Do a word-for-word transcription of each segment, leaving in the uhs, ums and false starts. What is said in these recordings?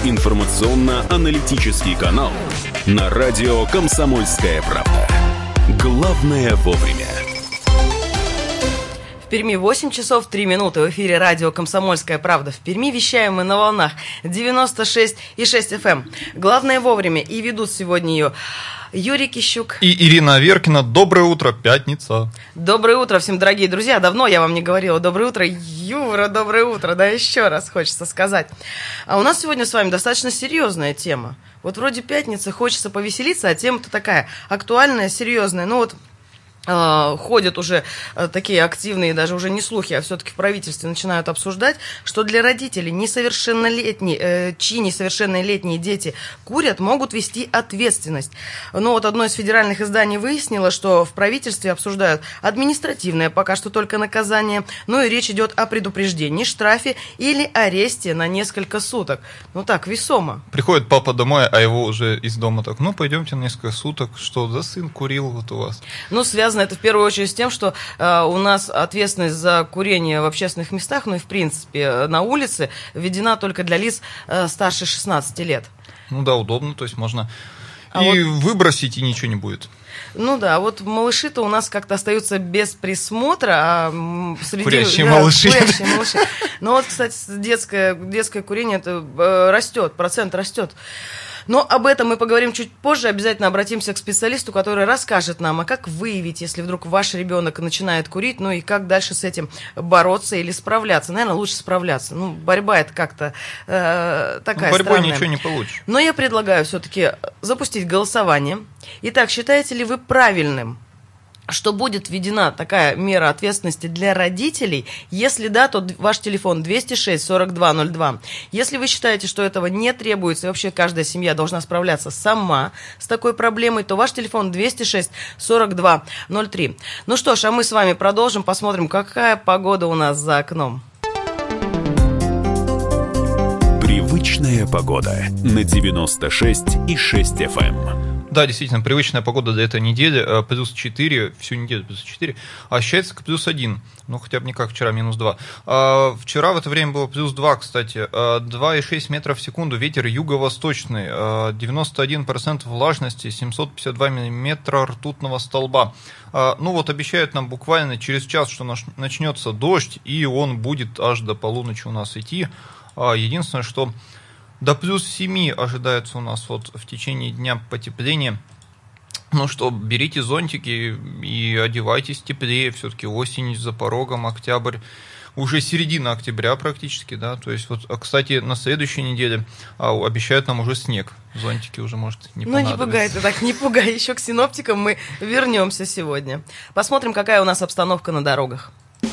информационно-аналитический канал на радио «Комсомольская правда». Главное вовремя. В Перми восемь часов три минуты. В эфире радио «Комсомольская правда». В Перми вещаем мы на волнах девяносто шесть и шесть эф эм. Главное вовремя. И ведут сегодня ее Юрий Кищук и Ирина Аверкина. Доброе утро, пятница. Доброе утро всем, дорогие друзья. Давно я вам не говорила доброе утро. Юра, доброе утро. Да, еще раз хочется сказать. А у нас сегодня с вами достаточно серьезная тема. Вот вроде пятница, хочется повеселиться, а тема-то такая актуальная, серьезная. Ну вот ходят уже такие активные, даже уже не слухи, а все-таки в правительстве начинают обсуждать, что для родителей несовершеннолетние, чьи несовершеннолетние дети курят, могут вести ответственность. Но вот одно из федеральных изданий выяснило, что в правительстве обсуждают административное пока что только наказание, ну и речь идет о предупреждении, штрафе или аресте на несколько суток. Ну так, весомо. Приходит папа домой, а его уже из дома так, ну пойдемте на несколько суток, что за сын курил вот у вас? Ну, связано это в первую очередь с тем, что э, у нас ответственность за курение в общественных местах, ну и в принципе на улице, введена только для лиц э, старше шестнадцати лет. Ну да, удобно, то есть можно а и вот... выбросить, и ничего не будет. Ну да, вот малыши-то у нас как-то остаются без присмотра, а среди... Курящие да, малыши. Курящие малыши. Но вот, кстати, детское, детское курение это, э, растет, процент растет. Но об этом мы поговорим чуть позже. Обязательно обратимся к специалисту, который расскажет нам, а как выявить, если вдруг ваш ребенок начинает курить, ну и как дальше с этим бороться или справляться. Наверное, лучше справляться. Ну, борьба это как-то э, такая ну, борьбой странная. Ничего не получишь. Но я предлагаю все-таки запустить голосование. Итак, считаете ли вы правильным, что будет введена такая мера ответственности для родителей? Если да, то ваш телефон двести шесть сорок два ноль два. Если вы считаете, что этого не требуется, и вообще каждая семья должна справляться сама с такой проблемой, то ваш телефон двести шесть сорок два ноль три. Ну что ж, а мы с вами продолжим, посмотрим, какая погода у нас за окном. Привычная погода на девяносто шесть и шесть эф эм. Да, действительно, привычная погода для этой недели, плюс четыре, всю неделю плюс четыре, а ощущается к плюс один, ну хотя бы не как вчера, минус два. А, вчера в это время было плюс два, кстати, два и шесть метров в секунду, ветер юго-восточный, девяносто один процент влажности, семьсот пятьдесят два миллиметра ртутного столба. А, ну вот обещают нам буквально через час, что начнется дождь, и он будет аж до полуночи у нас идти. А, единственное, что... До плюс семи ожидается у нас вот в течение дня потепление. Ну что, берите зонтики и одевайтесь теплее. Все-таки осень за порогом, октябрь. Уже середина октября практически, да. То есть вот, кстати, на следующей неделе а, обещают нам уже снег. Зонтики уже, может, не понадобятся. Ну не пугай ты так, не пугай. Еще к синоптикам мы вернемся сегодня. Посмотрим, какая у нас обстановка на дорогах.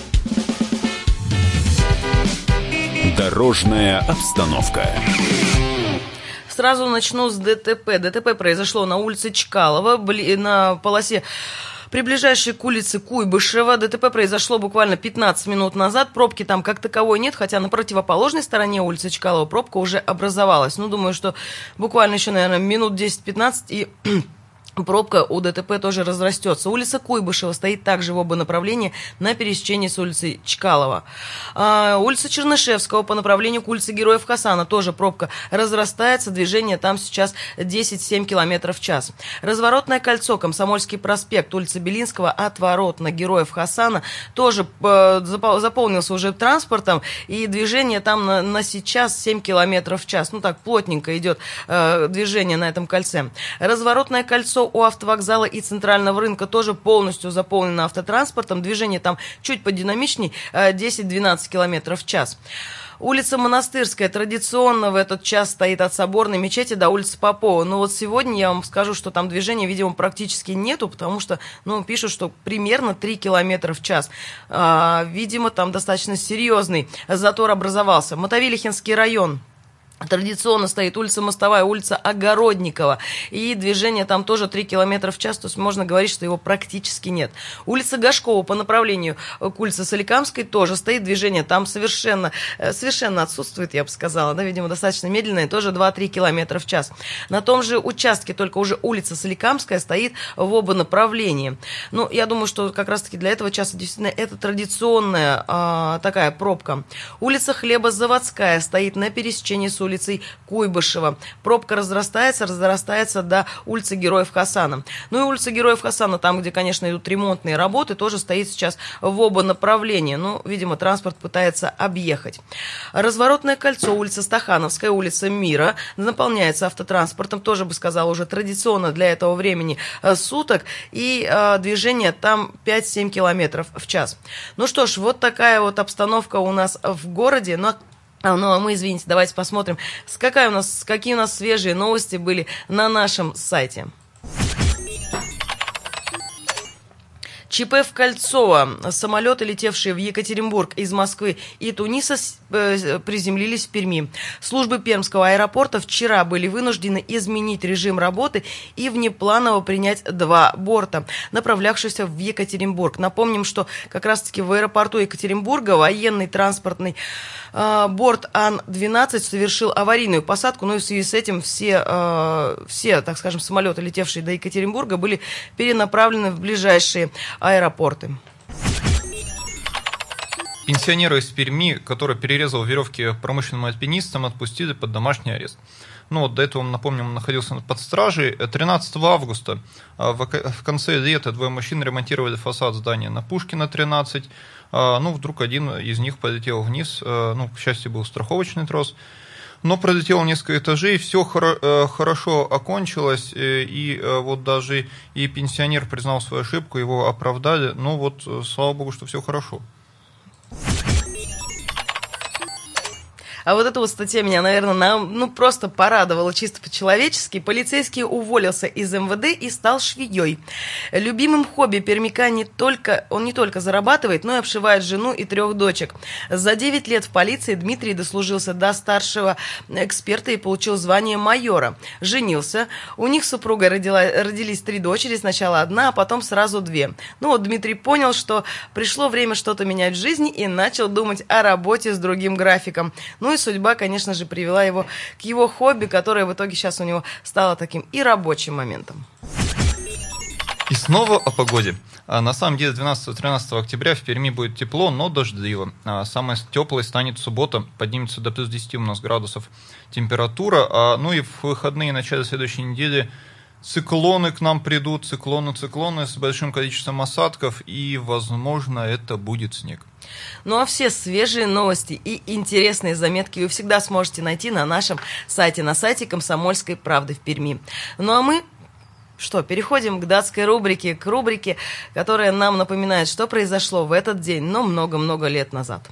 Дорожная обстановка. Сразу начну с ДТП. ДТП произошло на улице Чкалова, на полосе, приближающей к улице Куйбышева. ДТП произошло буквально пятнадцать минут назад. Пробки там как таковой нет, хотя на противоположной стороне улицы Чкалова пробка уже образовалась. Ну, думаю, что буквально еще, наверное, минут десять-пятнадцать и... пробка у ДТП тоже разрастется. Улица Куйбышева стоит также в оба направления на пересечении с улицей Чкалова. А, улица Чернышевского по направлению к улице Героев Хасана тоже пробка разрастается. Движение там сейчас десять-семь километров в час. Разворотное кольцо, Комсомольский проспект, улица Белинского, отворот на Героев Хасана тоже э, заполнился уже транспортом. И движение там на, на сейчас семь километров в час. Ну так, плотненько идет э, движение на этом кольце. Разворотное кольцо у автовокзала и центрального рынка тоже полностью заполнено автотранспортом. Движение там чуть подинамичней, десять-двенадцать километров в час. Улица Монастырская традиционно в этот час стоит от Соборной мечети до улицы Попова. Но вот сегодня я вам скажу, что там движения, видимо, практически нету, потому что, ну, пишут, что примерно три километра в час. А, видимо, там достаточно серьезный затор образовался. Мотовилихинский район. Традиционно стоит улица Мостовая, улица Огородникова. И движение там тоже три километра в час, то есть можно говорить, что его практически нет. Улица Гашкова по направлению к улице Соликамской тоже стоит движение. Там совершенно, совершенно отсутствует, я бы сказала. Да, видимо, достаточно медленное, тоже два-три километра в час. На том же участке только уже улица Соликамская стоит в оба направления. Ну, я думаю, что как раз-таки для этого часа действительно это традиционная а, такая пробка. Улица Хлебозаводская стоит на пересечении с улицей улицей Куйбышева. Пробка разрастается, разрастается до улицы Героев Хасана. Ну и улица Героев Хасана, там, где, конечно, идут ремонтные работы, тоже стоит сейчас в оба направления. Ну, видимо, транспорт пытается объехать. Разворотное кольцо, улица Стахановская, улица Мира, наполняется автотранспортом, тоже бы сказала, уже традиционно для этого времени суток, и э, движение там пять-семь километров в час. Ну что ж, вот такая вот обстановка у нас в городе. Ну, ну а мы, извините, давайте посмотрим, какая у нас, какие у нас свежие новости были на нашем сайте. ЧП в Кольцово. Самолеты, летевшие в Екатеринбург из Москвы и Туниса, приземлились в Перми. Службы Пермского аэропорта вчера были вынуждены изменить режим работы и внепланово принять два борта, направлявшихся в Екатеринбург. Напомним, что как раз-таки в аэропорту Екатеринбурга военный транспортный э, борт Ан двенадцать совершил аварийную посадку, ну и в связи с этим все, э, все, так скажем, самолеты, летевшие до Екатеринбурга, были перенаправлены в ближайшие аэропорты. Пенсионера из Перми, который перерезал веревки промышленным альпинистам, отпустили под домашний арест. Ну вот до этого, напомним, он находился под стражей. тринадцатого августа в конце лета двое мужчин ремонтировали фасад здания на Пушкина, тринадцать. Ну, вдруг один из них полетел вниз. Ну, к счастью, был страховочный трос. Но пролетел несколько этажей, все хоро- хорошо окончилось, и вот даже и пенсионер признал свою ошибку, его оправдали. Ну вот, слава богу, что все хорошо. А вот эта вот статья меня, наверное, на, ну, просто порадовала чисто по-человечески. Полицейский уволился из эм вэ дэ и стал швеей. Любимым хобби пермяка не только, он не только зарабатывает, но и обшивает жену и трех дочек. За девять лет в полиции Дмитрий дослужился до старшего эксперта и получил звание майора. Женился. У них с супругой родила, родились три дочери. Сначала одна, а потом сразу две. Ну вот Дмитрий понял, что пришло время что-то менять в жизни и начал думать о работе с другим графиком. Ну и судьба, конечно же, привела его к его хобби, которое в итоге сейчас у него стало таким и рабочим моментом. И снова о погоде. На самом деле двенадцатого-тринадцатого октября в Перми будет тепло, но дождливо. Самой теплой станет суббота, поднимется до плюс десять у нас градусов температура. Ну и в выходные и начале следующей недели циклоны к нам придут, циклоны, циклоны с большим количеством осадков, и, возможно, это будет снег. Ну а все свежие новости и интересные заметки вы всегда сможете найти на нашем сайте, на сайте «Комсомольской правды» в Перми. Ну а мы... Что, переходим к датской рубрике, к рубрике, которая нам напоминает, что произошло в этот день, но много-много лет назад.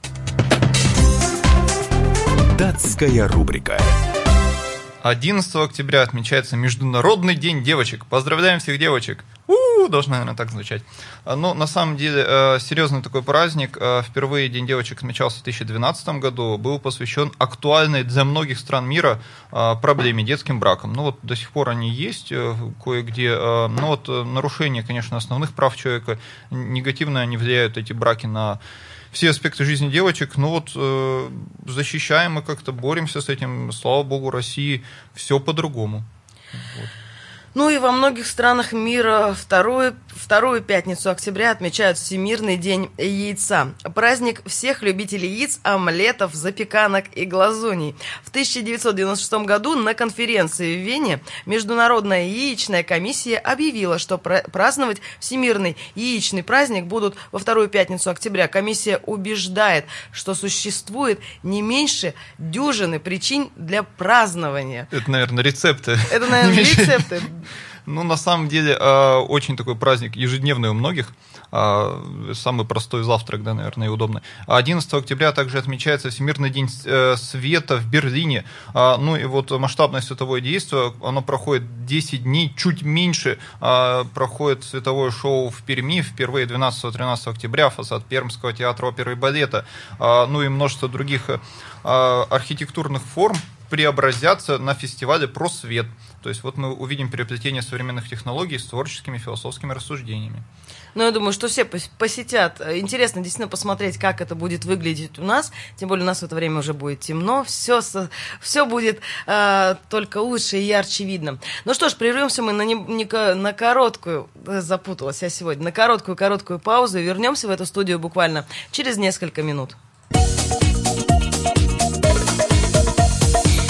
Датская рубрика. одиннадцатого октября отмечается Международный день девочек. Поздравляем всех девочек. У-у-у, должен, наверное, так звучать. Но на самом деле серьезный такой праздник. Впервые День девочек отмечался в две тысячи двенадцатом году. Был посвящен актуальной для многих стран мира проблеме детским браком. Ну вот до сих пор они есть кое-где. Но вот нарушение, конечно, основных прав человека, негативно они влияют, эти браки, на все аспекты жизни девочек. Ну вот э, защищаем мы как-то, боремся с этим. Слава богу, России все по-другому. Вот. Ну и во многих странах мира вторую, вторую пятницу октября отмечают Всемирный день яйца. Праздник всех любителей яиц, омлетов, запеканок и глазуней. В тысяча девятьсот девяносто шестом году на конференции в Вене Международная яичная комиссия объявила, что праздновать Всемирный яичный праздник будут во вторую пятницу октября. Комиссия убеждает, что существует не меньше дюжины причин для празднования. Это, наверное, рецепты. Это, наверное, рецепты. Ну, на самом деле, очень такой праздник ежедневный у многих. Самый простой завтрак, да, наверное, и удобный. одиннадцатого октября также отмечается Всемирный день света в Берлине. Ну и вот масштабное световое действие, оно проходит десять дней, чуть меньше проходит световое шоу в Перми. Впервые двенадцатого-тринадцатого октября фасад Пермского театра оперы и балета. Ну и множество других архитектурных форм преобразятся на фестивале про свет. То есть вот мы увидим переплетение современных технологий с творческими философскими рассуждениями. Ну, я думаю, что все посетят. Интересно действительно посмотреть, как это будет выглядеть у нас. Тем более у нас в это время уже будет темно. Все, все будет э, только лучше и ярче видно. Ну что ж, прервемся мы на, не, не, на короткую, запуталась я сегодня, на короткую-короткую паузу и вернемся в эту студию буквально через несколько минут.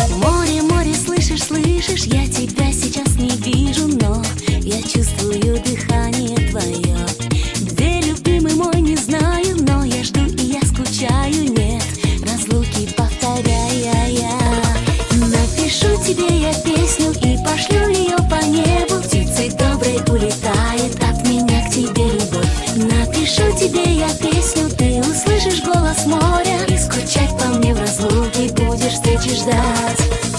слышишь, я тебя сейчас не вижу, но я чувствую дыхание твое. Где, любимый мой, не знаю, но я жду и я скучаю, нет разлуки, повторяя я. Напишу тебе я песню и пошлю ее по небу, птицей доброй улетает от меня к тебе любовь. Напишу тебе я песню, ты услышишь голос моря, и скучать по мне в разлуке будешь встречи ждать.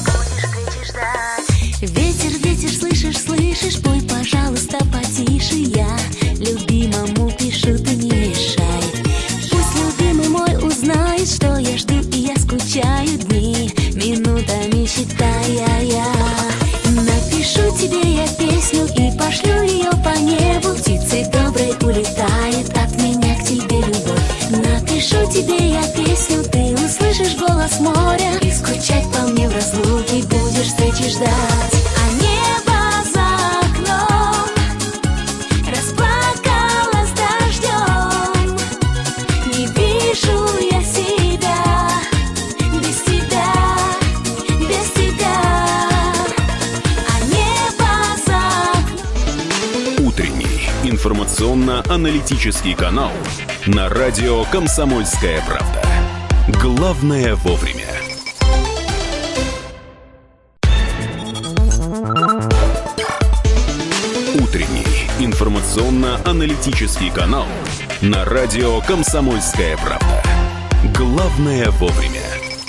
Ветер, ветер, слышишь, слышишь, пой, пожалуйста, потише, я любимому пишу, ты не мешай. Пусть любимый мой узнает, что я жду и я скучаю, дни минутами считая я. Напишу тебе я песню и пошлю ее по небу, птицей доброй улетает от меня к тебе любовь. Напишу тебе я песню, ты услышишь голос моря, и скучать по мне в разлуке будешь встречи ждать. А небо за окном расплакалось дождем, не вижу я себя без тебя, без тебя. А небо за окном. Утренний информационно-аналитический канал на радио «Комсомольская правда». Главное вовремя. Утренний информационно-аналитический канал на радио «Комсомольская правда». Главное вовремя.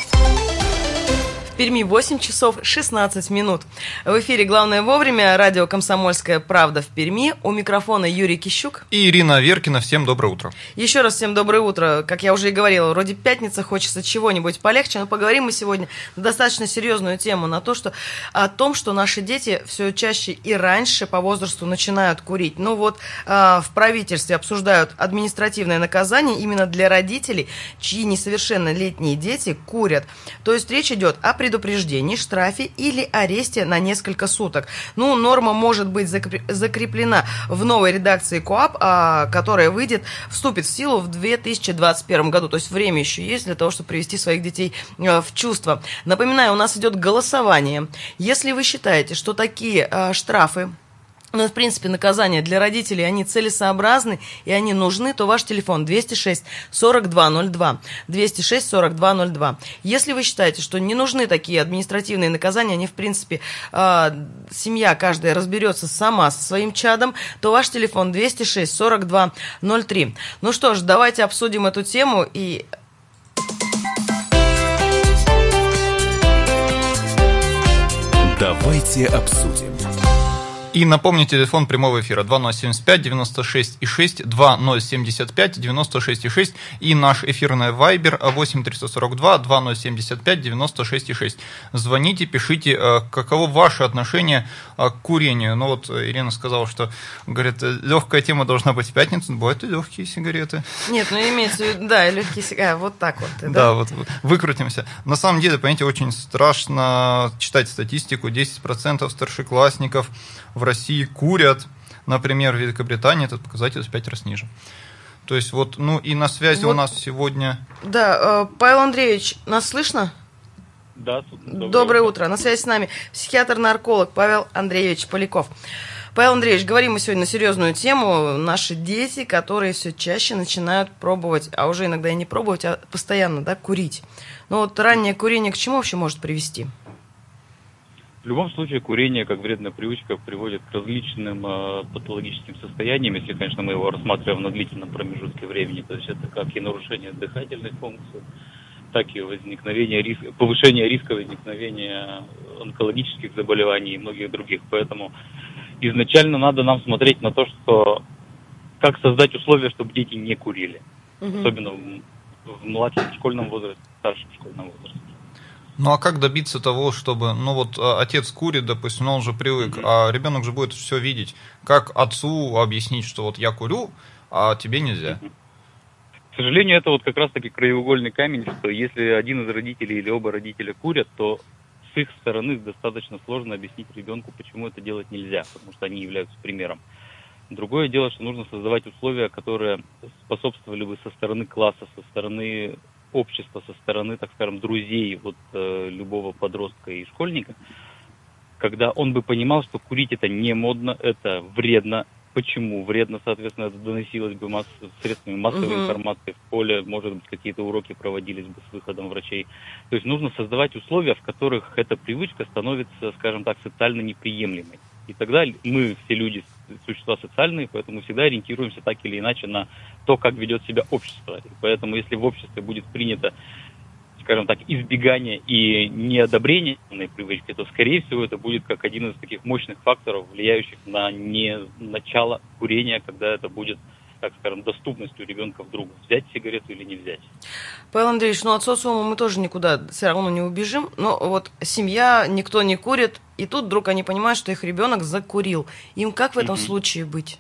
В Перми восемь часов шестнадцать минут. В эфире «Главное вовремя», радио «Комсомольская правда» в Перми. У микрофона Юрий Кищук. И Ирина Веркина. Всем доброе утро. Еще раз всем доброе утро. Как я уже и говорила, вроде пятница, хочется чего-нибудь полегче, но поговорим мы сегодня на достаточно серьезную тему, на то, что, о том, что наши дети все чаще и раньше по возрасту начинают курить. Ну вот э, в правительстве обсуждают административное наказание именно для родителей, чьи несовершеннолетние дети курят. То есть речь идет о предупреждении, штрафе или аресте на несколько суток. Ну, норма может быть закреплена в новой редакции КоАП, которая выйдет, вступит в силу в две тысячи двадцать первом году. То есть время еще есть для того, чтобы привести своих детей в чувство. Напоминаю, у нас идет голосование. Если вы считаете, что такие штрафы, ну, в принципе, наказания для родителей, они целесообразны и они нужны, то ваш телефон двести шесть сорок два ноль два. двести шесть сорок два ноль два. Если вы считаете, что не нужны такие административные наказания, они, в принципе, э, семья каждая разберется сама со своим чадом, то ваш телефон двести шесть сорок два ноль три. Ну что ж, давайте обсудим эту тему и... Давайте обсудим. И напомню, телефон прямого эфира два ноль семь пять девяносто шесть и шесть, два ноль семь пять девяносто шесть и шесть и наш эфирный вайбер восемь триста сорок два два ноль семь пять девяносто шесть и шесть. Звоните, пишите, каково ваше отношение к курению. Ну вот Ирина сказала, что, говорит, легкая тема должна быть в пятницу, бывают и легкие сигареты. Нет, ну имеется в виду, да, легкие сигареты, вот так вот. Да, да, вот выкрутимся. На самом деле, понимаете, очень страшно читать статистику. десять процентов старшеклассников в России курят, например, в Великобритании этот показатель в пять раз ниже. То есть вот, ну и на связи вот у нас сегодня... Да, Павел Андреевич, нас слышно? Да. Доброе, доброе утро. утро. На связи с нами психиатр-нарколог Павел Андреевич Поляков. Павел Андреевич, говорим мы сегодня на серьезную тему. Наши дети, которые все чаще начинают пробовать, а уже иногда и не пробовать, а постоянно, да, курить. Но вот раннее курение к чему вообще может привести? В любом случае, курение, как вредная привычка, приводит к различным э, патологическим состояниям, если, конечно, мы его рассматриваем на длительном промежутке времени. То есть это как и нарушение дыхательной функции, так и возникновение риска, повышение риска возникновения онкологических заболеваний и многих других. Поэтому изначально надо нам смотреть на то, что как создать условия, чтобы дети не курили. Угу. Особенно в, в младшем школьном возрасте, в старшем школьном возрасте. Ну а как добиться того, чтобы, ну вот отец курит, допустим, он уже привык, mm-hmm. а ребенок же будет все видеть. Как отцу объяснить, что вот я курю, а тебе нельзя? Mm-hmm. К сожалению, это вот как раз-таки краеугольный камень, что если один из родителей или оба родителя курят, то с их стороны достаточно сложно объяснить ребенку, почему это делать нельзя, потому что они являются примером. Другое дело, что нужно создавать условия, которые способствовали бы со стороны класса, со стороны общества, со стороны, так скажем, друзей вот, э, любого подростка и школьника, когда он бы понимал, что курить это не модно, это вредно. Почему вредно, соответственно, это доносилось бы масс... средствами массовой uh-huh. информации в поле, может быть, какие-то уроки проводились бы с выходом врачей. То есть нужно создавать условия, в которых эта привычка становится, скажем так, социально неприемлемой. И тогда мы, все люди, существа социальные, поэтому всегда ориентируемся так или иначе на то, как ведет себя общество. И поэтому если в обществе будет принято, скажем так, избегание и неодобрение данной привычки, то, скорее всего, это будет как один из таких мощных факторов, влияющих на не начало курения, когда это будет, так скажем, доступностью ребенка вдруг взять сигарету или не взять. Павел Андреевич, ну от социума мы тоже никуда все равно не убежим, но вот семья, никто не курит, и тут вдруг они понимают, что их ребенок закурил. Им как в этом mm-hmm. случае быть?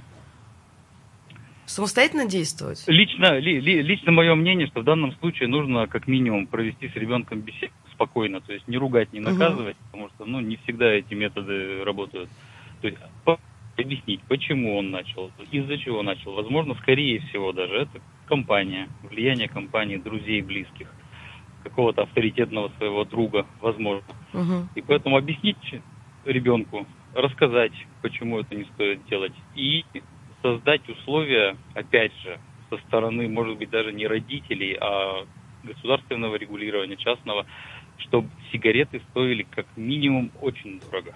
Самостоятельно действовать? Лично, ли, ли, лично мое мнение, что в данном случае нужно как минимум провести с ребенком беседу спокойно, то есть не ругать, не наказывать, uh-huh. потому что ну, не всегда эти методы работают. То есть объяснить, почему он начал, из-за чего начал. Возможно, скорее всего даже это компания, влияние компании, друзей, близких, какого-то авторитетного своего друга, возможно. Uh-huh. И поэтому объяснить ребенку, рассказать, почему это не стоит делать, и создать условия, опять же, со стороны, может быть, даже не родителей, а государственного регулирования, частного, чтобы сигареты стоили как минимум очень дорого.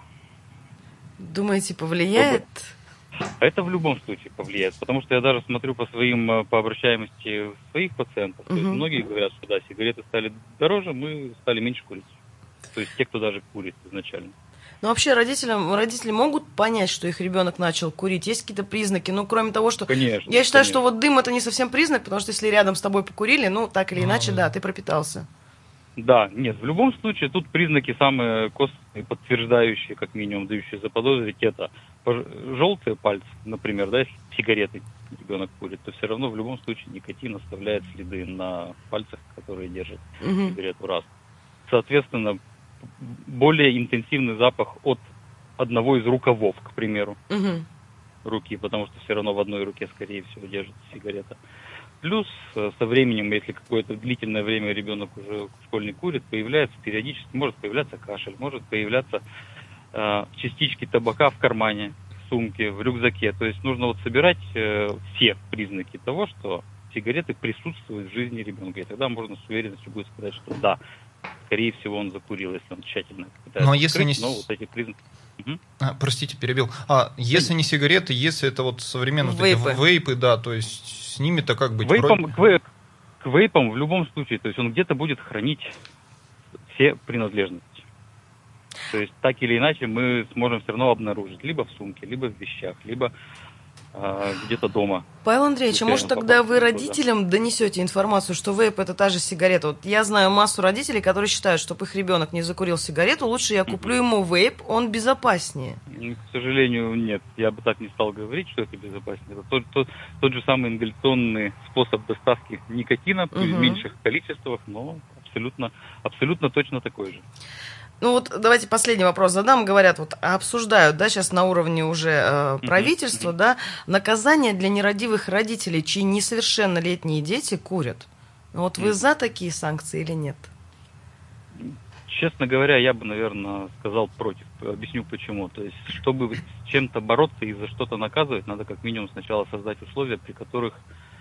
Думаете, повлияет? Это в любом случае повлияет, потому что я даже смотрю по своим, по обращаемости своих пациентов. Uh-huh. То есть многие говорят, что да, сигареты стали дороже, мы стали меньше курить. То есть те, кто даже курит изначально. Ну, вообще, родителям, родители могут понять, что их ребенок начал курить? Есть какие-то признаки? Ну, кроме того, что... Конечно. Я считаю, конечно. что вот дым – это не совсем признак, потому что если рядом с тобой покурили, ну, так или иначе, да, ты пропитался. Да, нет, в любом случае, тут признаки самые косвенные, подтверждающие, как минимум, дающие заподозрить, это желтые пальцы, например, да, если сигареты ребенок курит, то все равно в любом случае никотин оставляет следы на пальцах, которые держат угу. сигарету раз. Соответственно, более интенсивный запах от одного из рукавов, к примеру, угу. руки, потому что все равно в одной руке, скорее всего, держится сигарета. Плюс со временем, если какое-то длительное время ребенок уже школьный курит, появляется периодически, может появляться кашель, может появляться э, частички табака в кармане, в сумке, в рюкзаке. То есть нужно вот собирать э, все признаки того, что сигареты присутствуют в жизни ребенка. И тогда можно с уверенностью будет сказать, что да, скорее всего, он закурил, если он тщательно пытается. Но если скрыть, не... но вот эти признаки... Угу. А, простите, перебил. А, если не сигареты, если это вот современные вейпы. Вот вейпы, да, то есть с ними-то как быть? Вейпом, к, вейп, к вейпам в любом случае, то есть он где-то будет хранить все принадлежности. То есть так или иначе мы сможем все равно обнаружить, либо в сумке, либо в вещах, либо а, где-то дома. Павел Андреевич, а может тогда вы родителям донесете информацию, что вейп это та же сигарета? Вот я знаю массу родителей, которые считают, чтобы их ребенок не закурил сигарету, лучше я куплю ему вейп, он безопаснее. К сожалению, нет. Я бы так не стал говорить, что это безопаснее. Это тот, тот, тот же самый ингаляционный способ доставки никотина, угу. в меньших количествах, но абсолютно, абсолютно точно такой же. Ну вот давайте последний вопрос задам. Говорят, вот обсуждают, да, сейчас на уровне уже э, правительства, mm-hmm. да, наказание для нерадивых родителей, чьи несовершеннолетние дети курят. Вот вы mm-hmm. за такие санкции или нет? Честно говоря, я бы, наверное, сказал против. Объясню почему. То есть, чтобы с чем-то бороться и за что-то наказывать, надо как минимум сначала создать условия, при которых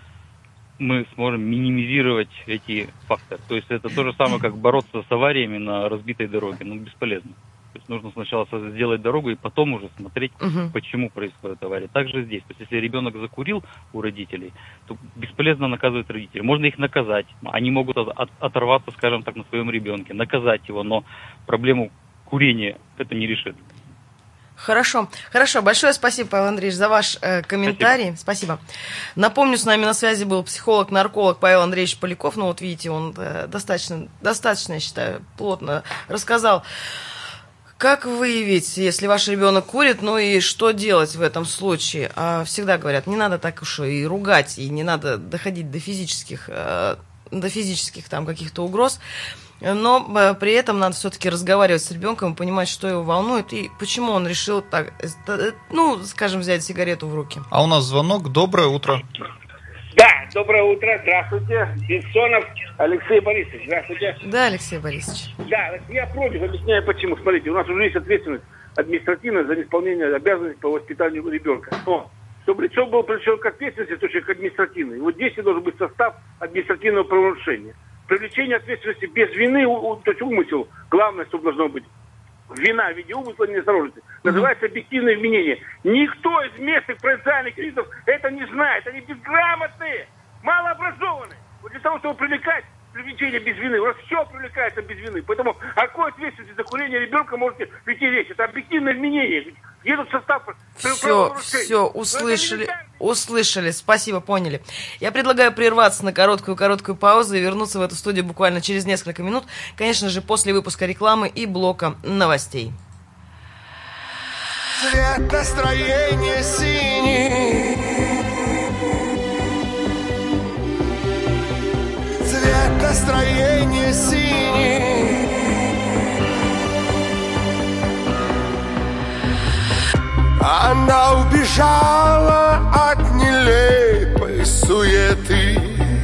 мы сможем минимизировать эти факторы. То есть это то же самое, как бороться с авариями на разбитой дороге. Ну, бесполезно. То есть нужно сначала сделать дорогу и потом уже смотреть, uh-huh. почему происходит авария. Также здесь. То есть если ребенок закурил у родителей, то бесполезно наказывать родителей. Можно их наказать. Они могут от, оторваться, скажем так, на своем ребенке, наказать его, но проблему курения это не решит. Хорошо, хорошо. Большое спасибо, Павел Андреевич, за ваш э, комментарий. Спасибо. спасибо. Напомню, с нами на связи был психолог-нарколог Павел Андреевич Поляков. Ну вот видите, он э, достаточно, достаточно, я считаю, плотно рассказал, как выявить, если ваш ребенок курит, ну и что делать в этом случае. А всегда говорят, не надо так уж и ругать, и не надо доходить до физических, э, до физических там каких-то угроз. Но при этом надо все-таки разговаривать с ребенком и понимать, что его волнует и почему он решил так, ну, скажем, взять сигарету в руки. А у нас звонок. Доброе утро. Да, доброе утро, здравствуйте. Бессонов Алексей Борисович, здравствуйте. Да, Алексей Борисович. Да, я против, объясняю почему. Смотрите, у нас уже есть ответственность административная за неисполнение обязанностей по воспитанию ребенка. Но, чтобы лицо было привлечено к ответственности, то есть к административной, вот здесь и должен быть состав административного правонарушения. Привлечение ответственности без вины, то есть умысел, главное, что должно быть. Вина в виде умысла неосторожности. Называется объективное вменение. Никто из местных провинциальных юристов это не знает. Они безграмотные, малообразованные. Вот для того, чтобы привлекать привлечение без вины. У нас все привлекается без вины. Поэтому о какой ответственности за курение ребенка можете прийти речь? Это объективное вменение. Едут в состав Все, все, услышали, услышали. Спасибо, поняли. Я предлагаю прерваться на короткую-короткую паузу и вернуться в эту студию буквально через несколько минут. Конечно же, после выпуска рекламы и блока новостей. Цвет настроения синий, цвет настроения синий. Она убежала от нелепой суеты,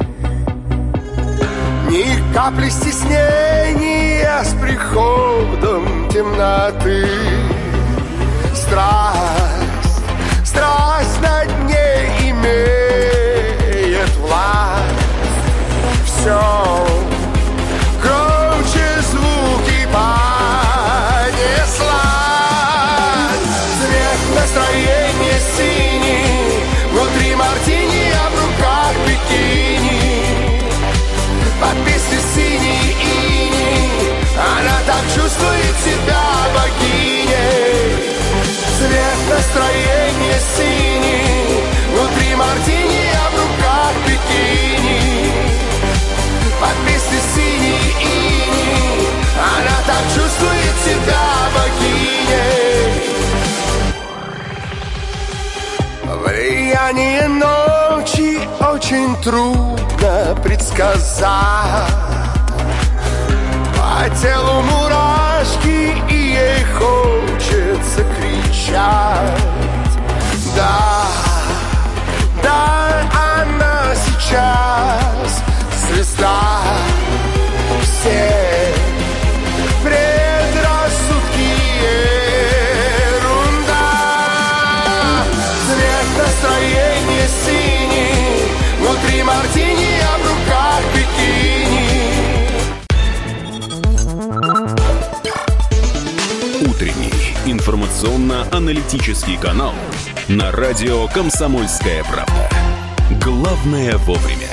ни капли стеснения с приходом темноты. Страсть, страсть над ней имеет власть. Все громче звуки понесла. Цвет настроения синий, внутри мартини, а в руках бикини. Под песню синий иней, она так чувствует себя богиней. Цвет настроения синий, внутри мартини, а в руках бикини. Под песню синий иней, она так чувствует себя богиней. Влияние ночи очень трудно предсказать. По телу мурашки, и ей хочется кричать. Да, да, она сейчас звезда. Все предрассудки ерунда. Цвет настроения синий, внутри мартини, а в руках бикини. Утренний информационно-аналитический канал на радио «Комсомольская правда». Главное вовремя.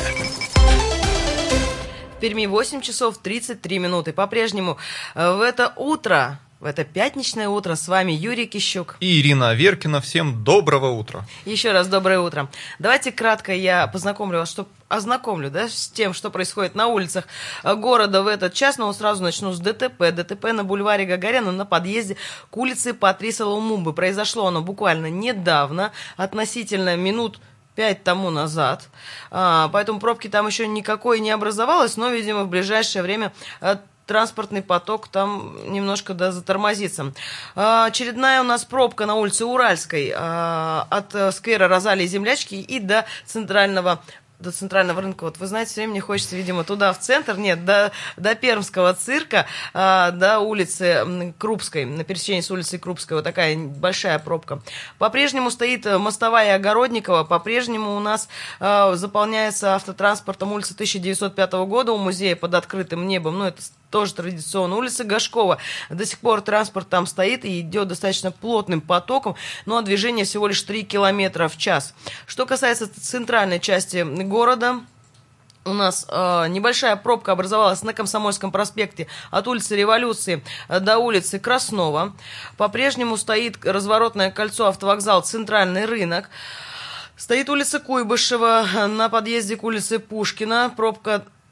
В Перми восемь часов тридцать три минуты. По-прежнему в это утро, в это пятничное утро с вами Юрий Кищук. И Ирина Аверкина. Всем доброго утра. Еще раз доброе утро. Давайте кратко я познакомлю вас, чтобы ознакомлю, да, с тем, что происходит на улицах города в этот час, но сразу начну с ДТП. ДТП на бульваре Гагарина на подъезде к улице Патриса Лумумбы. Произошло оно буквально недавно, относительно минут пять тому назад, а, поэтому пробки там еще никакой не образовалось, но, видимо, в ближайшее время а, транспортный поток там немножко да, затормозится. А, очередная у нас пробка на улице Уральской а, от сквера Розалии Землячки и до центрального до центрального рынка. Вот вы знаете, все время мне хочется, видимо, туда, в центр, нет, до, до Пермского цирка, а, до улицы Крупской, на пересечении с улицей Крупской, вот такая большая пробка. По-прежнему стоит мостовая Огородникова, по-прежнему у нас а, заполняется автотранспортом улица тысяча девятьсот пятого года у музея под открытым небом, ну, это тоже традиционно. Улица Гашкова. До сих пор транспорт там стоит и идет достаточно плотным потоком, но движение всего лишь три километра в час. Что касается центральной части города, у нас э, небольшая пробка образовалась на Комсомольском проспекте от улицы Революции до улицы Краснова. По-прежнему стоит разворотное кольцо, автовокзал, центральный рынок. Стоит улица Куйбышева на подъезде к улице Пушкина. Пробка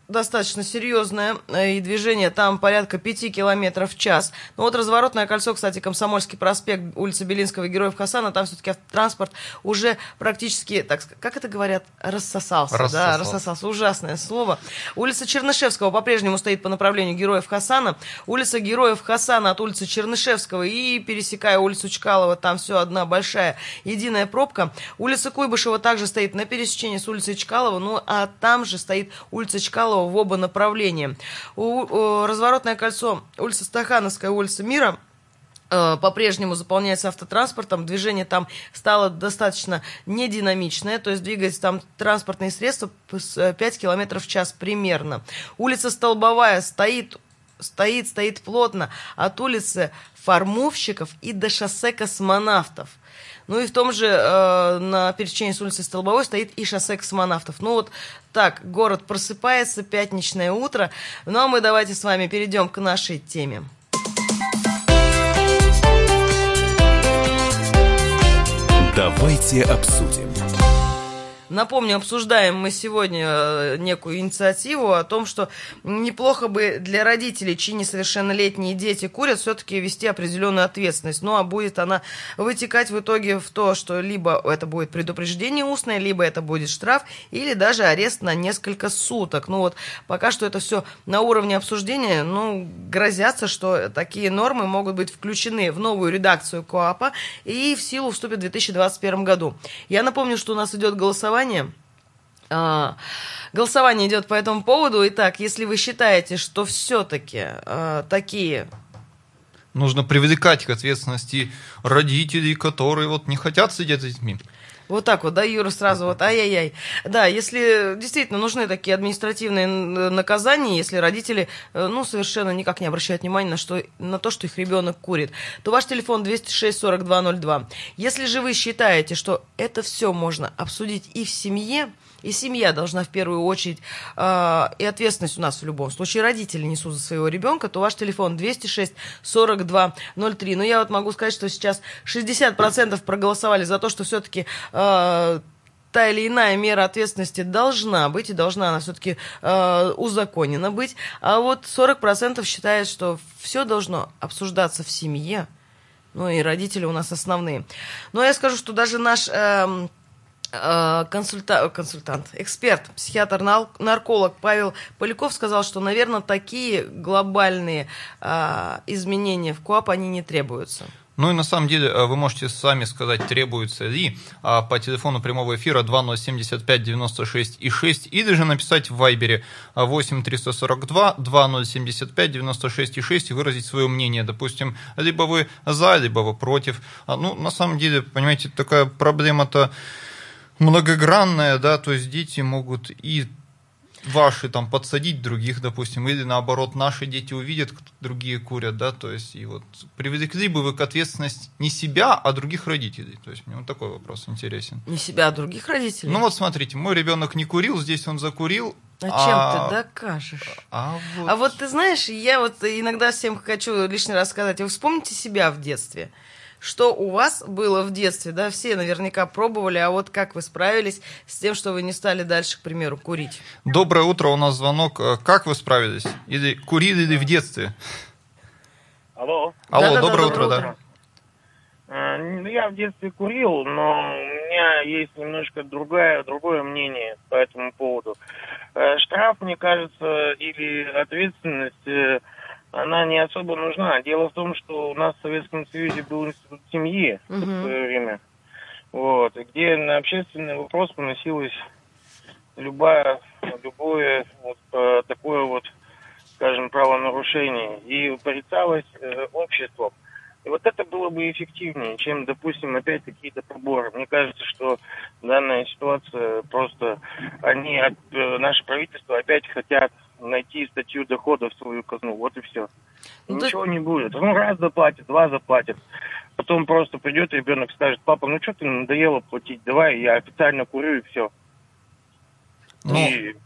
достаточно серьезное, и движение там порядка пяти километров в час. Но вот разворотное кольцо, кстати, Комсомольский проспект, улица Белинского, Героев Хасана, там все-таки автотранспорт уже практически, так как это говорят, рассосался. Рассосался. Да, рассосался. Ужасное слово. Улица Чернышевского по-прежнему стоит по направлению Героев Хасана. Улица Героев Хасана от улицы Чернышевского и пересекая улицу Чкалова, там все одна большая единая пробка. Улица Куйбышева также стоит на пересечении с улицей Чкалова, ну а там же стоит улица Чкалова в оба направления. У, у, разворотное кольцо, улица Стахановская, улица Мира, э, по-прежнему заполняется автотранспортом. Движение там стало достаточно нединамичное, то есть двигаются там транспортные средства пять километров в час примерно. Улица Столбовая стоит, стоит, стоит плотно от улицы Формовщиков и до шоссе Космонавтов. Ну и в том же, э, на пересечении с улицы Столбовой стоит и шоссе Космонавтов. Ну вот так, город просыпается, пятничное утро. Ну а мы давайте с вами перейдем к нашей теме. Давайте обсудим. Напомню, обсуждаем мы сегодня некую инициативу о том, что неплохо бы для родителей, чьи несовершеннолетние дети курят, все-таки вести определенную ответственность. Ну, а будет она вытекать в итоге в то, что либо это будет предупреждение устное, либо это будет штраф, или даже арест на несколько суток. Ну, вот пока что это все на уровне обсуждения, ну, грозятся, что такие нормы могут быть включены в новую редакцию КоАПа и в силу вступят в две тысячи двадцать первом году. Я напомню, что у нас идет голосование. А, голосование идет по этому поводу. Итак, если вы считаете, что все-таки а, такие... Нужно привлекать к ответственности родителей, которые вот не хотят сидеть с детьми. Вот так вот, да, Юра, сразу вот, ай-яй-яй. Да, если действительно нужны такие административные наказания, если родители, ну, совершенно никак не обращают внимания на, что, на то, что их ребенок курит, то ваш телефон двести шесть сорок два ноль два. Если же вы считаете, что это все можно обсудить и в семье, и семья должна в первую очередь, э, и ответственность у нас в любом случае родители несут за своего ребенка, то ваш телефон двести шесть сорок два ноль три. Но я вот могу сказать, что сейчас шестьдесят процентов проголосовали за то, что все-таки э, та или иная мера ответственности должна быть, и должна она все-таки э, узаконена быть. А вот сорок процентов считают, что все должно обсуждаться в семье. Ну и родители у нас основные. Но я скажу, что даже наш... Э, Консульта... консультант, эксперт, психиатр-нарколог Павел Поляков сказал, что, наверное, такие глобальные а, изменения в КоАП, они не требуются. Ну и на самом деле вы можете сами сказать, требуется ли, по телефону прямого эфира два ноль семь пять девяносто шесть и шесть, или же написать в Вайбере восемь триста сорок два два ноль семь пять девяносто шесть и шесть и выразить свое мнение. Допустим, либо вы за, либо вы против. Ну, на самом деле, понимаете, такая проблема-то многогранная, да, то есть дети могут и ваши там подсадить других, допустим, или наоборот наши дети увидят, кто другие курят, да, то есть и вот привлекли бы вы к ответственности не себя, а других родителей, то есть мне вот такой вопрос интересен. Не себя, а других родителей? Ну вот смотрите, мой ребенок не курил, здесь он закурил. А, а чем ты докажешь? А вот... а вот ты знаешь, я вот иногда всем хочу лишний раз сказать, вы вспомните себя в детстве. Что у вас было в детстве, да, все наверняка пробовали, а вот как вы справились с тем, что вы не стали дальше, к примеру, курить? Доброе утро, у нас звонок. Как вы справились? Или курили ли в детстве? Алло. Алло, Да-да-да, доброе, доброе утро, утро. да. Ну, я в детстве курил, но у меня есть немножко другое, другое мнение по этому поводу. Штраф, мне кажется, или ответственность, она не особо нужна. Дело в том, что у нас в Советском Союзе был институт семьи uh-huh. в свое время, вот, где на общественный вопрос поносилось любое, любое вот, такое вот, скажем, правонарушение и порицалось э, обществом. И вот это было бы эффективнее, чем, допустим, опять какие-то поборы. Мне кажется, что данная ситуация просто, они, э, наше правительство опять хотят найти статью дохода в свою казну, вот и все. Ну, Ничего да... не будет. Ну, раз заплатит, два заплатит. Потом просто придет ребенок, скажет: папа, ну что ты надоело платить, давай я официально курю и все. Ну, и...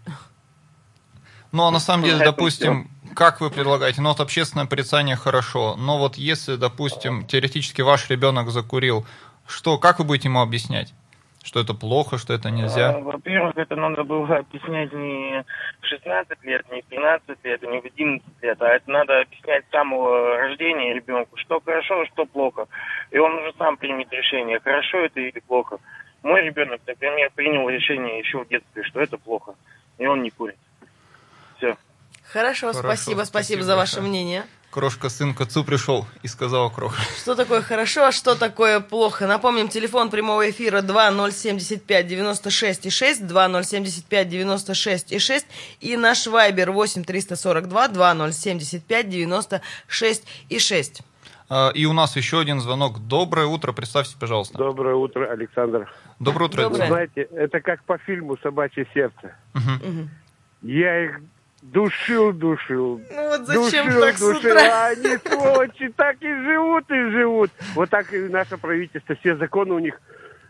ну а на самом деле, Это допустим, все. Как вы предлагаете? Ну вот общественное порицание хорошо, но вот если, допустим, теоретически ваш ребенок закурил, что, как вы будете ему объяснять? Что это плохо, что это нельзя? Во-первых, это надо было объяснять не в шестнадцать лет, не в тринадцать лет, не в одиннадцать лет, а это надо объяснять с самого рождения ребенку, что хорошо, что плохо. И он уже сам примет решение, хорошо это или плохо. Мой ребенок, например, принял решение еще в детстве, что это плохо, и он не курит. Все. Хорошо, Хорошо, спасибо, спасибо, спасибо за ваше большое. мнение. Крошка сын к отцу пришел и сказал Кроха. Что такое хорошо, а что такое плохо? Напомним, телефон прямого эфира два ноль семь пять девяносто шесть и шесть, два ноль семь пять девяносто шесть и шесть, и наш вайбер восемь триста сорок два два ноль семь пять девяносто шесть и шесть. И у нас еще один звонок. Доброе утро, представьте, пожалуйста. Доброе утро, Александр. Доброе утро. Доброе. Знаете, это как по фильму «Собачье сердце». Угу. Я их душил, душил. Ну вот зачем душил, так с душил, утра? а они, сволочи, так и живут, и живут. Вот так и наше правительство, все законы у них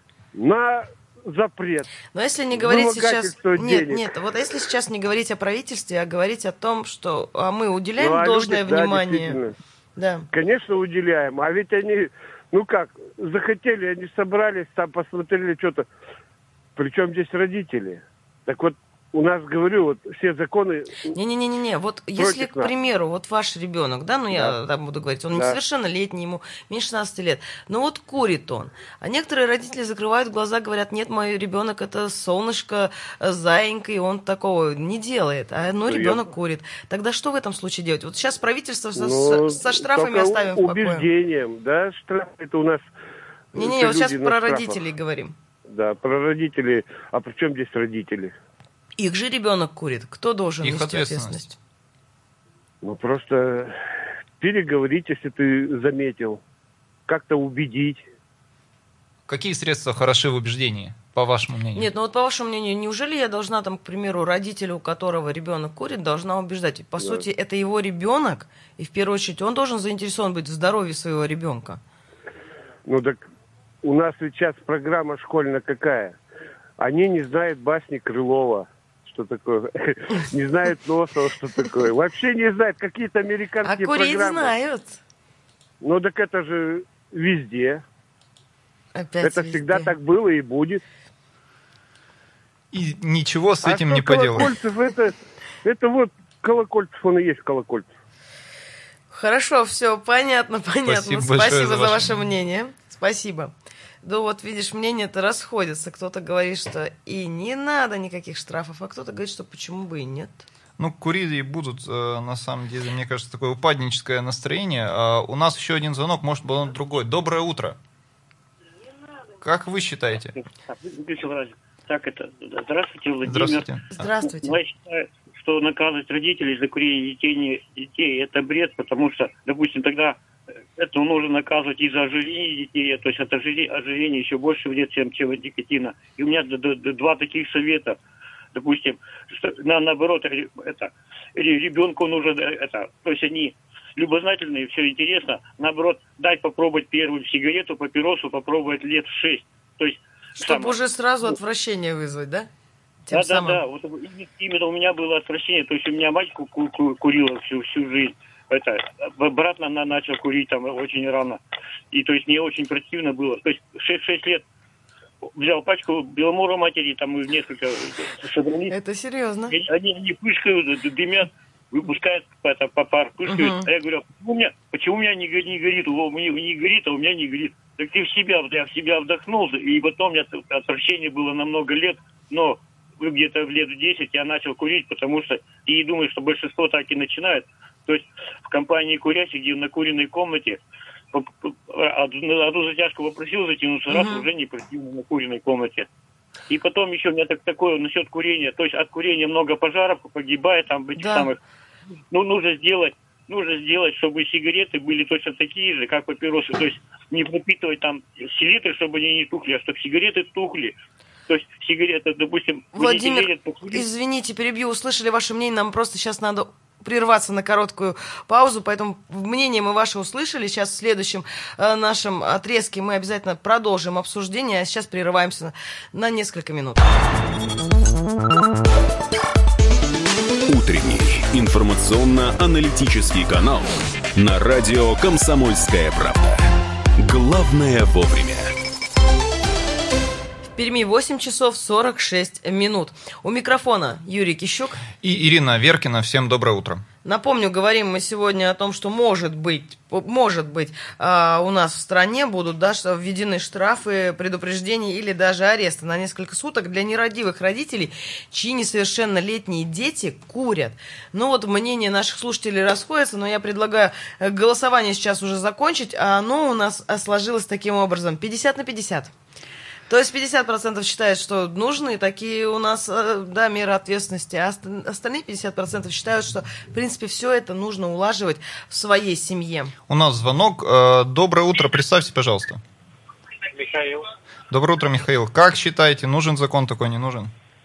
на запрет. Но если не говорить сейчас... Вымогательство Нет, денег. нет, вот если сейчас не говорить о правительстве, а говорить о том, что а мы уделяем Ну, а должное люди, да, внимание. действительно. Да. Конечно, уделяем. А ведь они, ну как, захотели, они собрались, там посмотрели что-то. Причем здесь родители. Так вот, у нас, говорю, вот все законы... Не-не-не-не, вот если, к нас. примеру, вот ваш ребенок, да, ну я Да. там буду говорить, он Да. несовершеннолетний, ему меньше шестнадцати лет, но вот курит он. А некоторые родители закрывают глаза, говорят, нет, мой ребенок это солнышко, заинька, и он такого не делает, а ну Ну, ребенок я- курит. Тогда что в этом случае делать? Вот сейчас правительство со, Ну, со штрафами только оставим в покое. убеждением, да, штраф это у нас... Не-не, это вот сейчас люди на про штрафах. родителей говорим. Да, про родителей. А при чем здесь родители? Их же ребенок курит. Кто должен Их нести ответственность. ответственность? Ну, просто переговорить, если ты заметил. Как-то убедить. Какие средства хороши в убеждении, по вашему мнению? Нет, ну вот по вашему мнению, неужели я должна, там, к примеру, родителю, у которого ребенок курит, должна убеждать? Ведь, по Да. сути, это его ребенок, и в первую очередь он должен заинтересован быть в здоровье своего ребенка. Ну, так у нас ведь сейчас программа школьная какая? Они не знают басни Крылова. Что такое? Не знают Носова, что такое. Вообще не знают. Какие-то А американские курить программы. знают. Ну, так это же везде. Опять Это везде. всегда так было и будет. И ничего с А этим что не поделаешь. Колокольцев, это, это вот Колокольцев, он и есть Колокольцев. Хорошо, все, понятно, понятно. Спасибо Спасибо, большое за за ваше ваше мнение. Спасибо. Ну вот, видишь, мнения-то расходятся. Кто-то говорит, что и не надо никаких штрафов, а кто-то говорит, что почему бы и нет. Ну, курили и будут, э, на самом деле, мне кажется, такое упадническое настроение. А у нас еще один звонок, может быть, он другой. Доброе утро. Как вы считаете? Выключил радио. Так, это... Здравствуйте, Владимир. Здравствуйте. Здравствуйте. Я считаю, что наказывать родителей за курение детей, не, детей это бред, потому что, допустим, тогда это нужно наказывать из-за ожирения детей, то есть от ожирения, ожирения еще больше вред, чем, чем от никотина. И у меня д- д- два таких совета. Допустим, что, на, наоборот, это, ребенку нужно, это, то есть они любознательные, все интересно, наоборот, дать попробовать первую сигарету, папиросу, попробовать лет в шесть. То есть, Чтобы сам- уже сразу отвращение вызвать, да? Тем Да, самым. да, да. Вот именно у меня было отвращение. То есть у меня мать ку- ку- курила всю, всю жизнь. Это, брат на- на- начал курить там очень рано. И то есть мне очень противно было. То есть шесть лет взял пачку Беломора матери, там мы несколько собрались. Это серьезно. Они, они, они пышкают, д- дымят, выпускают это, по пар, пышкают. Мгм. А я говорю, почему у меня, почему у меня не, го- не горит? У меня не горит, а у меня не горит. Так ты в себя, вот я в себя вдохнул, и потом у меня отвращение было на много лет, но где-то в лет десять я начал курить, потому что, и думаю, что большинство так и начинает. То есть в компании курящих, где в накуренной комнате, по- по- одну, одну затяжку попросил затянуться, раз Мгм. уже не противно в накуренной комнате. И потом еще у меня так, такое насчет курения. То есть от курения много пожаров погибает, там этих Да. самых. Ну, нужно сделать, нужно сделать, чтобы сигареты были точно такие же, как папиросы. То есть не пропитывать там селитры, чтобы они не тухли, а чтобы сигареты тухли. То есть сигареты, допустим, Владимир, ванилин покурить. извините, перебью, услышали ваше мнение, нам просто сейчас надо прерваться на короткую паузу, поэтому мнение мы ваше услышали. Сейчас в следующем э, нашем отрезке мы обязательно продолжим обсуждение, а сейчас прерываемся на, на несколько минут. Утренний информационно-аналитический канал на радио «Комсомольская правда». Главное вовремя. В Перми восемь часов сорок шесть минут. У микрофона Юрий Кищук и Ирина Веркина. Всем доброе утро. Напомню, говорим мы сегодня о том, что может быть, может быть, у нас в стране будут да, введены штрафы, предупреждения или даже аресты на несколько суток для нерадивых родителей, чьи несовершеннолетние дети курят. Ну вот мнение наших слушателей расходится, но я предлагаю голосование сейчас уже закончить, а оно у нас сложилось таким образом: пятьдесят на пятьдесят. То есть пятьдесят процентов считают, что нужны такие у нас, да, меры ответственности, а остальные пятьдесят процентов считают, что, в принципе, все это нужно улаживать в своей семье. У нас звонок. Доброе утро, представьте, пожалуйста. Михаил. Доброе утро, Михаил. Как считаете, нужен закон такой, не нужен?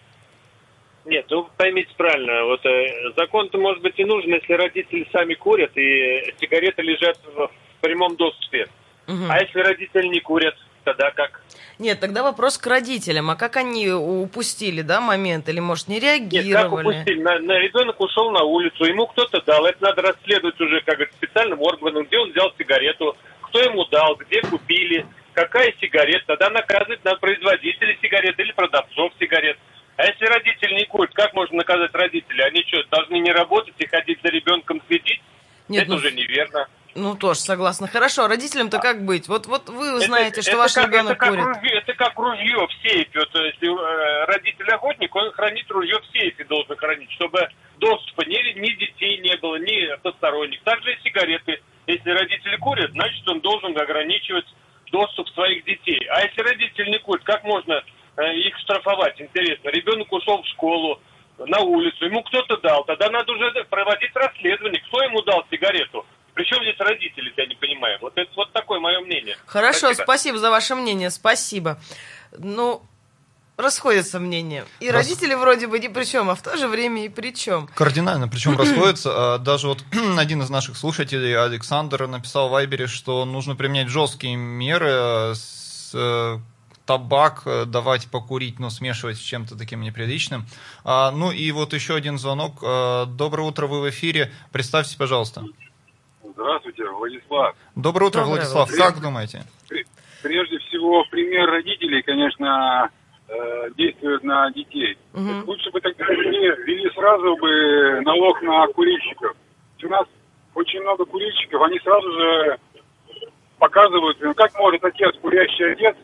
Нет, ну поймите правильно, вот э, закон-то, может быть, и нужен, если родители сами курят и сигареты лежат в, в прямом доступе. Угу. А если родители не курят, тогда как? Нет, тогда вопрос к родителям. А как они упустили, да, момент? Или, может, не реагировали? Нет, как упустили? На, на, ребенок ушел на улицу, ему кто-то дал. Это надо расследовать уже, как говорится, специальным органам, где он взял сигарету, кто ему дал, где купили, какая сигарета. Тогда наказывать надо производителей сигарет или продавцов сигарет. А если родители не курят, как можно наказать родителей? Они что, должны не работать и ходить за ребенком следить? Нет, это ну... уже неверно. Ну, тоже согласна. Хорошо, а родителям-то как быть? Вот, вот вы знаете, это, что это ваш как, ребенок это курит. Как ружье, это как ружье в сейфе. Вот, если э, родитель охотник, он хранит ружье в сейфе, должен хранить, чтобы доступа ни, ни детей не было, ни посторонних. Также и сигареты. Если родители курят, значит, он должен ограничивать доступ своих детей. А если родители не курят, как можно э, их штрафовать? Интересно. Ребенок ушел в школу, на улицу, ему кто-то дал. Тогда надо уже проводить расследование. Кто ему дал сигарету? Причем здесь родители, я не понимаю. Вот это вот такое мое мнение. Хорошо, спасибо, спасибо за ваше мнение, спасибо. Ну, расходятся мнения. И Рас... родители вроде бы ни при чем, а в то же время и при чем. Кардинально, причем расходятся. Даже вот один из наших слушателей, Александр, написал в Вайбере, что нужно применять жесткие меры с... табак давать покурить, но смешивать с чем-то таким неприличным. А, ну и вот еще один звонок. А, доброе утро, вы в эфире. Представьте, пожалуйста. Здравствуйте, Владислав. Доброе утро, Доброе Владислав. утро. Как думаете? Прежде всего, пример родителей, конечно, э, действует на детей. Угу. Лучше бы тогда ввели, ввели сразу бы налог на курильщиков. У нас очень много курильщиков, они сразу же показывают, ну, как может отец, курящий отец,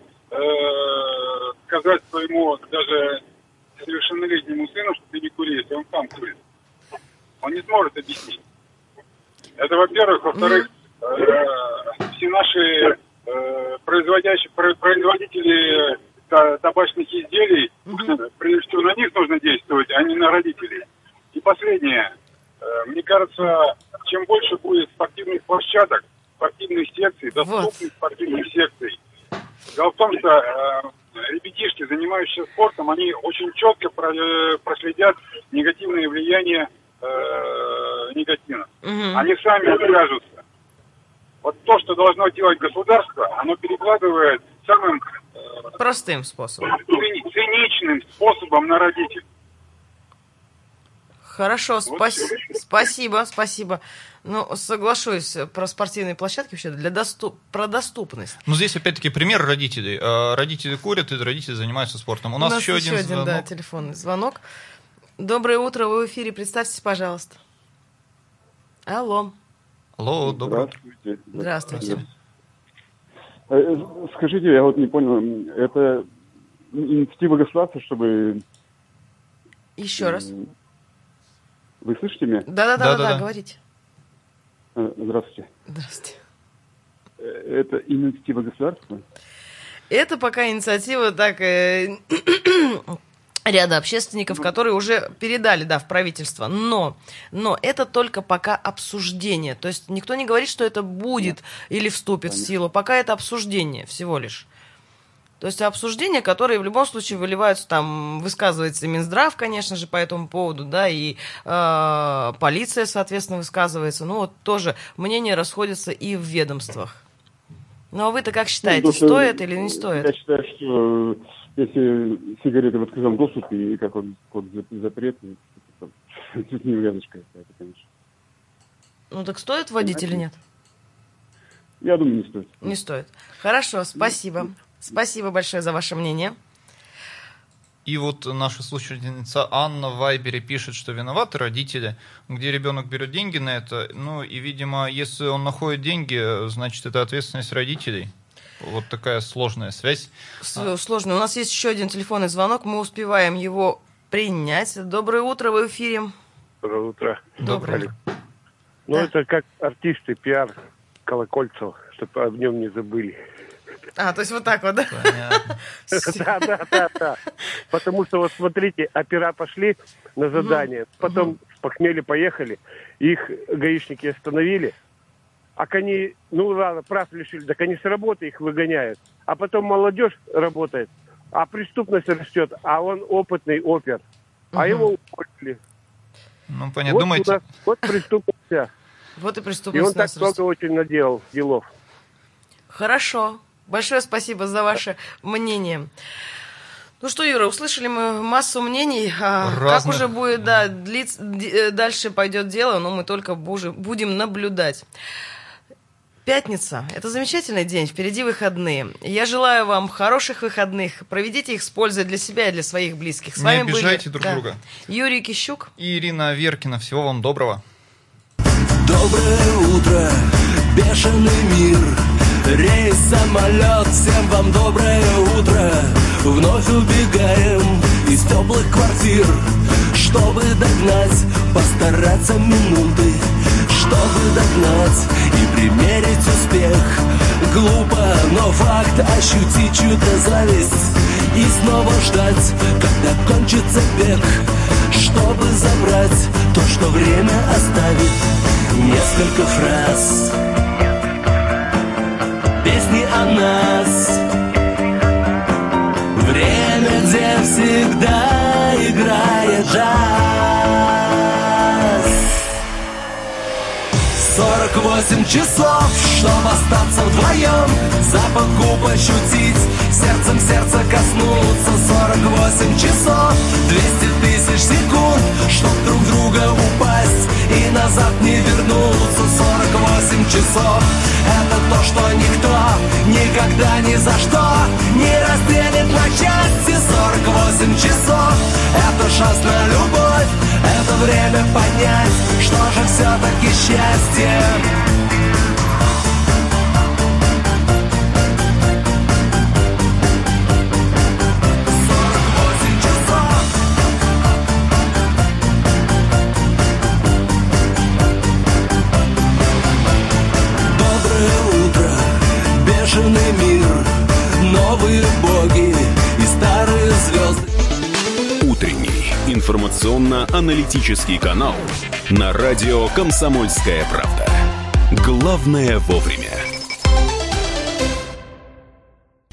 э, сказать своему даже совершеннолетнему сыну, что ты не кури, если он сам курит. Он не сможет объяснить. Это, во-первых. Во-вторых, э, все наши э, производящие, производители табачных изделий, mm-hmm. прежде всего на них нужно действовать, а не на родителей. И последнее. Э, мне кажется, чем больше будет спортивных площадок, спортивных секций, доступных вот. спортивных секций. Дело в том, что э, ребятишки, занимающиеся спортом, они очень четко про, проследят негативное влияние негативно. Угу. Они сами откажутся. Вот то, что должно делать государство, оно перекладывает самым э, простым способом, циничным способом на родителей. Хорошо, вот спас... спасибо, спасибо. Ну, соглашусь про спортивные площадки вообще для доступ... про доступность. Ну, здесь опять-таки пример родителей. Родители курят, и родители занимаются спортом. У, У нас, нас еще, еще один, один да, телефонный звонок. Доброе утро, вы в эфире, представьтесь, пожалуйста. Алло. Алло, доброе утро. Здравствуйте. Скажите, я вот не понял, это инициатива государства, чтобы... Еще раз. Вы слышите меня? Да-да-да, да, говорите. Здравствуйте. Здравствуйте. Это инициатива государства? Это пока инициатива так... ряда общественников, которые уже передали, да, в правительство. Но, но это только пока обсуждение. То есть никто не говорит, что это будет Нет. или вступит Конечно. в силу. Пока это обсуждение всего лишь. То есть обсуждения, которые в любом случае выливаются, там высказывается Минздрав, конечно же, по этому поводу, да, и э, полиция, соответственно, высказывается. Ну вот тоже мнения расходятся и в ведомствах. Ну а вы-то как считаете, ну, стоит или не стоит? Я считаю, что... Если сигареты в открытом доступе, и как он код запрет, тут неврядочка какая-то, конечно. Ну так стоит вводить или нет? Я думаю, не стоит. Не стоит. Хорошо, спасибо. Спасибо большое за ваше мнение. И вот наша слушательница Анна в Вайбере пишет, что виноваты родители, где ребенок берет деньги на это. Ну и, видимо, если он находит деньги, значит, это ответственность родителей. Вот такая сложная связь. Сложная. У нас есть еще один телефонный звонок, мы успеваем его принять. Доброе утро, вы в эфире. Доброе утро. Доброе. Ну, Да. это как артисты, пиар Колокольцева, чтобы об нем не забыли. А, то есть вот так вот, да? Да, да, да, да. Потому что, вот смотрите, опера пошли на задание, потом с похмелья поехали, их гаишники остановили, а они, ну ладно, прав лишили, так они с работы их выгоняют. А потом молодежь работает, а преступность растет, а он опытный опер, а его уволили. Ну, понятно, вот думаете... Нас, вот преступность. Вот и И преступность. он так много очень наделал делов. Хорошо. Большое спасибо за ваше мнение. Ну что, Юра, услышали мы массу мнений. А как уже будет, да, длиться, дальше пойдет дело, но мы только будем наблюдать. Пятница. Это замечательный день, впереди выходные. Я желаю вам хороших выходных. Проведите их с пользой для себя и для своих близких. С Не вами обижайте были, друг да, друга. Юрий Кищук и Ирина Веркина. Всего вам доброго. Доброе утро, бешеный мир. Рейс, самолет, всем вам доброе утро. Вновь убегаем из теплых квартир, чтобы догнать, постараться минуты, чтобы догнать и примерить успех. Глупо, но факт, ощутить чью-то зависть и снова ждать, когда кончится бег, чтобы забрать то, что время оставит. Несколько фраз, песни о нас, время, где всегда играет джаз. Сорок восемь часов, чтоб остаться вдвоем, запах губ ощутить, сердцем сердца коснуться. Сорок восемь часов, двести тысяч секунд, чтоб друг друга упасть и назад не вернуться. Сорок восемь часов, это то, что никто никогда ни за что не разделит на части. Сорок восемь часов, это шанс на любовь, это время понять, что же все-таки счастье. Бешеный мир, новые боги и старые звезды. Утренний информационно-аналитический канал на радио «Комсомольская правда». Главное вовремя.